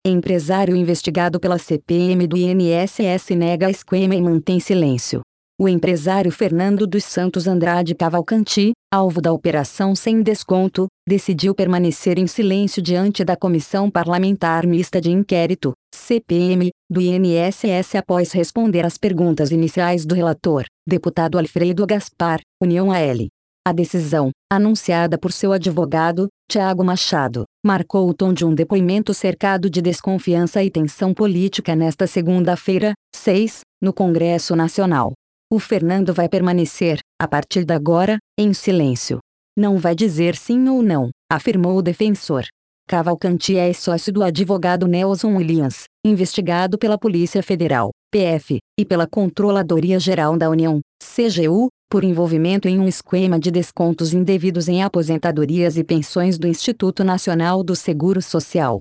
Empresário investigado pela CPM do INSS nega esquema e mantém silêncio. O empresário Fernando dos Santos Andrade Cavalcanti, alvo da operação sem desconto, decidiu permanecer em silêncio diante da Comissão Parlamentar Mista de Inquérito, CPM, do INSS após responder às perguntas iniciais do relator, deputado Alfredo Gaspar, União AL. A decisão, anunciada por seu advogado, Tiago Machado, marcou o tom de um depoimento cercado de desconfiança e tensão política nesta segunda-feira, 6, no Congresso Nacional. O Fernando vai permanecer, a partir de agora, em silêncio. Não vai dizer sim ou não, afirmou o defensor. Cavalcanti é sócio do advogado Nelson Williams, investigado pela Polícia Federal, PF, e pela Controladoria Geral da União, CGU, por envolvimento em um esquema de descontos indevidos em aposentadorias e pensões do Instituto Nacional do Seguro Social,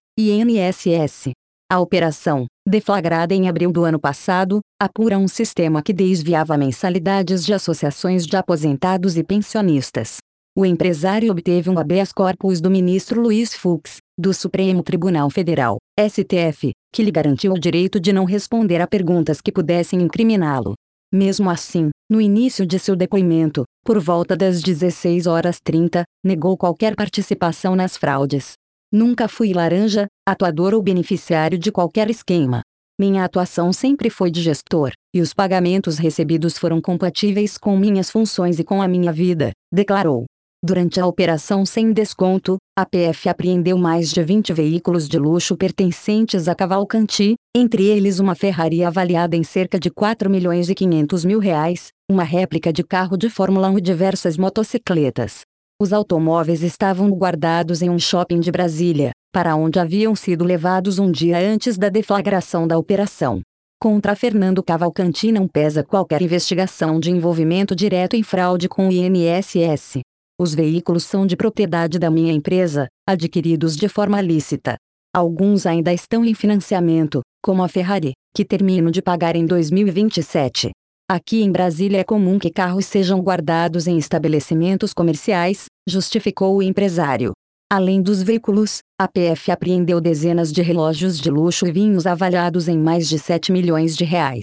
INSS. A operação, deflagrada em abril do ano passado, apura um sistema que desviava mensalidades de associações de aposentados e pensionistas. O empresário obteve um habeas corpus do ministro Luiz Fux, do Supremo Tribunal Federal, STF, que lhe garantiu o direito de não responder a perguntas que pudessem incriminá-lo. Mesmo assim, no início de seu depoimento, por volta das 16h30, negou qualquer participação nas fraudes. Nunca fui laranja, atuador ou beneficiário de qualquer esquema. Minha atuação sempre foi de gestor, e os pagamentos recebidos foram compatíveis com minhas funções e com a minha vida, declarou. Durante a operação sem desconto, a PF apreendeu mais de 20 veículos de luxo pertencentes a Cavalcanti, entre eles uma Ferrari avaliada em cerca de R$ 4.500.000, uma réplica de carro de Fórmula 1 e diversas motocicletas. Os automóveis estavam guardados em um shopping de Brasília, para onde haviam sido levados um dia antes da deflagração da operação. Contra Fernando Cavalcanti não pesa qualquer investigação de envolvimento direto em fraude com o INSS. Os veículos são de propriedade da minha empresa, adquiridos de forma lícita. Alguns ainda estão em financiamento, como a Ferrari, que termino de pagar em 2027. Aqui em Brasília é comum que carros sejam guardados em estabelecimentos comerciais, justificou o empresário. Além dos veículos, a PF apreendeu dezenas de relógios de luxo e vinhos avaliados em mais de R$ 7 milhões.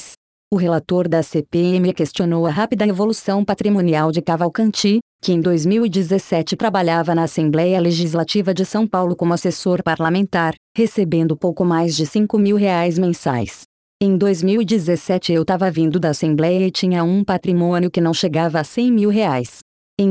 O relator da CPM questionou a rápida evolução patrimonial de Cavalcanti, que em 2017 trabalhava na Assembleia Legislativa de São Paulo como assessor parlamentar, recebendo pouco mais de R$ 5.000 mensais. Em 2017 eu estava vindo da Assembleia e tinha um patrimônio que não chegava a R$ 100.000. Em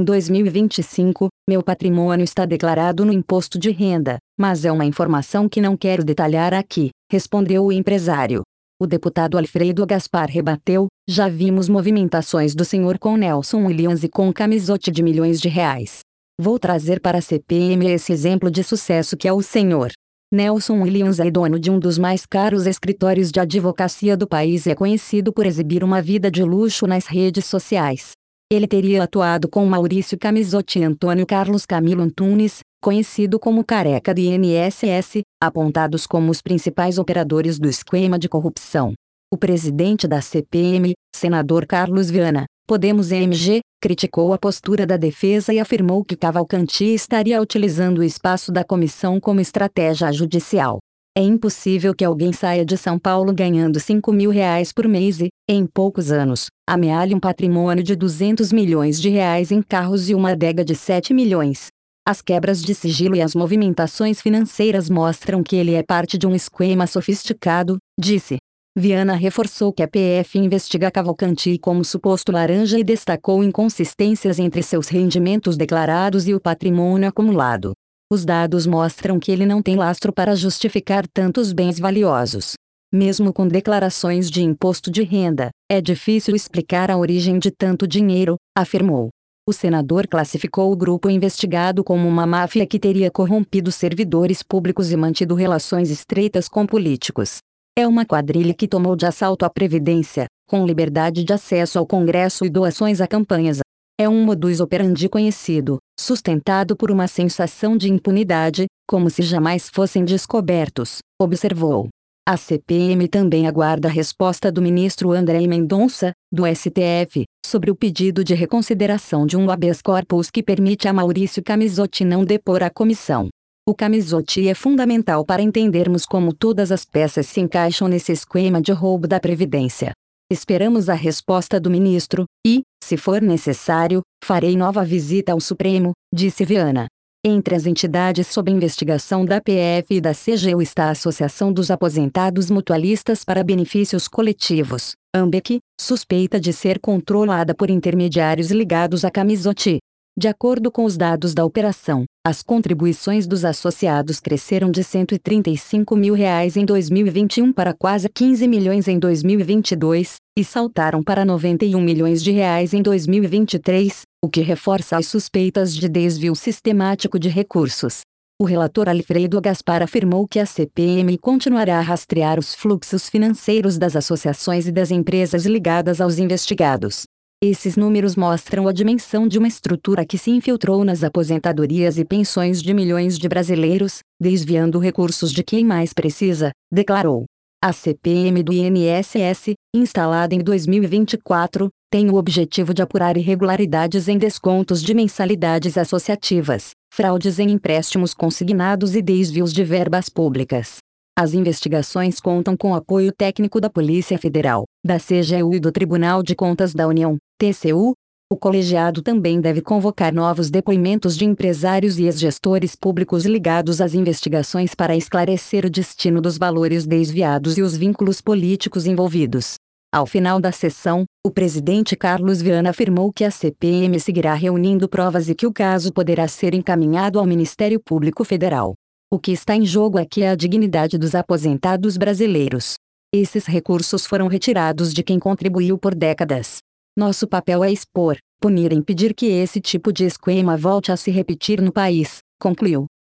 2025, meu patrimônio está declarado no imposto de renda, mas é uma informação que não quero detalhar aqui, respondeu o empresário. O deputado Alfredo Gaspar rebateu: já vimos movimentações do senhor com Nelson Williams e com Camisote de milhões de reais. Vou trazer para a CPM esse exemplo de sucesso que é o senhor. Nelson Williams é dono de um dos mais caros escritórios de advocacia do país e é conhecido por exibir uma vida de luxo nas redes sociais. Ele teria atuado com Maurício Camisotti e Antônio Carlos Camilo Antunes, conhecido como Careca do INSS, apontados como os principais operadores do esquema de corrupção. O presidente da CPM, senador Carlos Viana, Podemos MG, criticou a postura da defesa e afirmou que Cavalcanti estaria utilizando o espaço da comissão como estratégia judicial. É impossível que alguém saia de São Paulo ganhando R$ 5.000 por mês e, em poucos anos, amealhe um patrimônio de R$ 200 milhões em carros e uma adega de 7 milhões. As quebras de sigilo e as movimentações financeiras mostram que ele é parte de um esquema sofisticado, disse. Viana reforçou que a PF investiga Cavalcanti como suposto laranja e destacou inconsistências entre seus rendimentos declarados e o patrimônio acumulado. Os dados mostram que ele não tem lastro para justificar tantos bens valiosos. Mesmo com declarações de imposto de renda, é difícil explicar a origem de tanto dinheiro, afirmou. O senador classificou o grupo investigado como uma máfia que teria corrompido servidores públicos e mantido relações estreitas com políticos. É uma quadrilha que tomou de assalto a Previdência, com liberdade de acesso ao Congresso e doações a campanhas. É um modus operandi conhecido, sustentado por uma sensação de impunidade, como se jamais fossem descobertos, observou. A CPM também aguarda a resposta do ministro André Mendonça, do STF, sobre o pedido de reconsideração de um habeas corpus que permite a Maurício Camisotti não depor à comissão. O Camisote é fundamental para entendermos como todas as peças se encaixam nesse esquema de roubo da Previdência. Esperamos a resposta do ministro, e, se for necessário, farei nova visita ao Supremo, disse Viana. Entre as entidades sob investigação da PF e da CGU está a Associação dos Aposentados Mutualistas para Benefícios Coletivos, AMBEC, suspeita de ser controlada por intermediários ligados à Camisote. De acordo com os dados da operação, as contribuições dos associados cresceram de R$ 135 mil em 2021 para quase 15 milhões em 2022, e saltaram para R$ 91 milhões em 2023, o que reforça as suspeitas de desvio sistemático de recursos. O relator Alfredo Gaspar afirmou que a CPMI continuará a rastrear os fluxos financeiros das associações e das empresas ligadas aos investigados. Esses números mostram a dimensão de uma estrutura que se infiltrou nas aposentadorias e pensões de milhões de brasileiros, desviando recursos de quem mais precisa, declarou. A CPMI do INSS, instalada em 2024, tem o objetivo de apurar irregularidades em descontos de mensalidades associativas, fraudes em empréstimos consignados e desvios de verbas públicas. As investigações contam com apoio técnico da Polícia Federal, da CGU e do Tribunal de Contas da União, TCU. O colegiado também deve convocar novos depoimentos de empresários e ex-gestores públicos ligados às investigações para esclarecer o destino dos valores desviados e os vínculos políticos envolvidos. Ao final da sessão, o presidente Carlos Viana afirmou que a CPMI seguirá reunindo provas e que o caso poderá ser encaminhado ao Ministério Público Federal. O que está em jogo aqui é a dignidade dos aposentados brasileiros. Esses recursos foram retirados de quem contribuiu por décadas. Nosso papel é expor, punir e impedir que esse tipo de esquema volte a se repetir no país, concluiu.